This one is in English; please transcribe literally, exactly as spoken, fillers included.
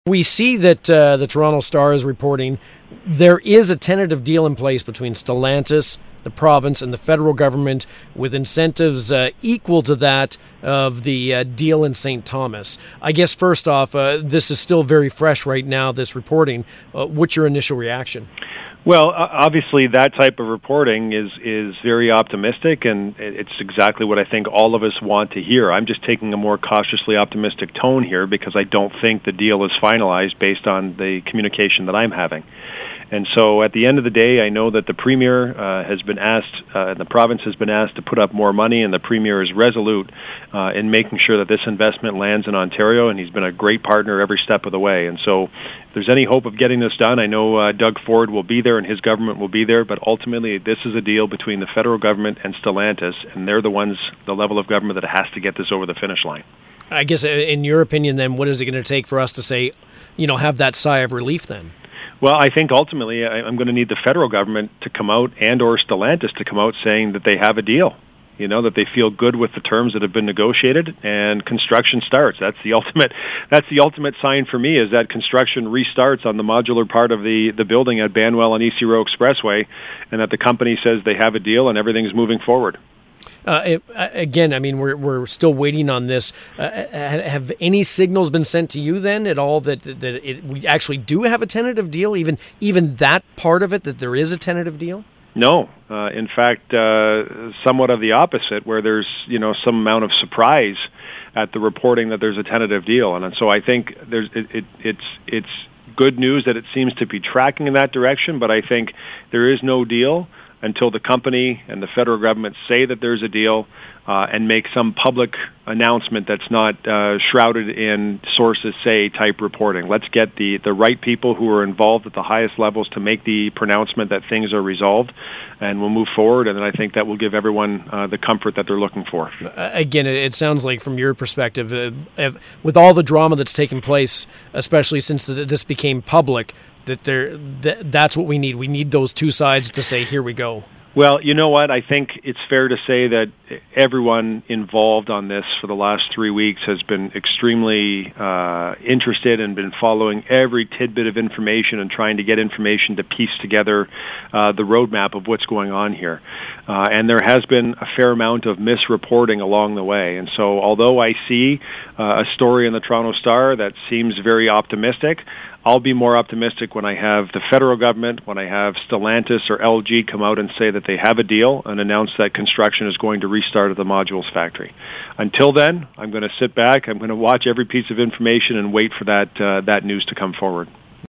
We see that uh, the Toronto Star is reporting there is a tentative deal in place between Stellantis, the province, and the federal government, with incentives uh, equal to that of the uh, deal in Saint Thomas. I guess first off, uh, this is still very fresh right now, this reporting. Uh, what's your initial reaction? Well, obviously that type of reporting is, is very optimistic, and it's exactly what I think all of us want to hear. I'm just taking a more cautiously optimistic tone here because I don't think the deal is finalized based on the communication that I'm having. And so at the end of the day, I know that the Premier uh, has been asked, uh, the province has been asked to put up more money, and the Premier is resolute uh, in making sure that this investment lands in Ontario, and he's been a great partner every step of the way. And so if there's any hope of getting this done, I know uh, Doug Ford will be there and his government will be there, but ultimately this is a deal between the federal government and Stellantis, and they're the ones, the level of government that has to get this over the finish line. I guess in your opinion then, what is it going to take for us to say, you know, have that sigh of relief then? Well, I think ultimately I'm going to need the federal government to come out and or Stellantis to come out saying that they have a deal, you know, that they feel good with the terms that have been negotiated and construction starts. That's the ultimate, that's the ultimate sign for me, is that construction restarts on the modular part of the, the building at Banwell and E C Row Expressway, and that the company says they have a deal and everything's moving forward. Uh, it, again, I mean, we're we're still waiting on this. Uh, have any signals been sent to you then at all that that it, we actually do have a tentative deal? Even even that part of it, that there is a tentative deal? No. Uh, in fact, uh, somewhat of the opposite, where there's you know some amount of surprise at the reporting that there's a tentative deal, and so I think there's it, it, it's it's good news that it seems to be tracking in that direction. But I think there is no deal until the company and the federal government say that there's a deal uh, and make some public announcement that's not uh, shrouded in sources say type reporting. Let's get the, the right people who are involved at the highest levels to make the pronouncement that things are resolved, and we'll move forward, and then I think that will give everyone uh, the comfort that they're looking for. Again, it sounds like from your perspective, uh, if, with all the drama that's taken place, especially since this became public, that there that that's what we need. We need those two sides to say, here we go. Well, you know what? I think it's fair to say that everyone involved on this for the last three weeks has been extremely uh, interested and been following every tidbit of information and trying to get information to piece together uh, the roadmap of what's going on here. Uh, and there has been a fair amount of misreporting along the way. And so although I see uh, a story in the Toronto Star that seems very optimistic, I'll be more optimistic when I have the federal government, when I have Stellantis or L G come out and say that they have a deal and announce that construction is going to restart at the modules factory. Until then, I'm going to sit back, I'm going to watch every piece of information and wait for that uh, that news to come forward.